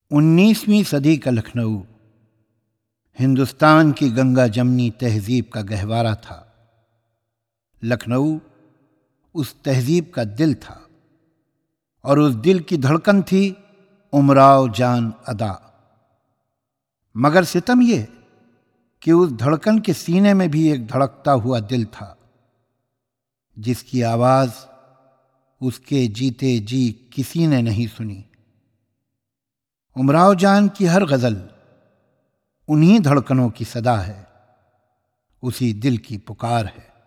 19वीं सदी का लखनऊ हिंदुस्तान की गंगा जमनी तहजीब का गहवारा था। लखनऊ उस तहजीब का दिल था और उस दिल की धड़कन थी उमराव जान अदा। मगर सितम ये कि उस धड़कन के सीने में भी एक धड़कता हुआ दिल था, जिसकी आवाज उसके जीते जी किसी ने नहीं सुनी। उमराव जान की हर गजल उन्हीं धड़कनों की सदा है, उसी दिल की पुकार है।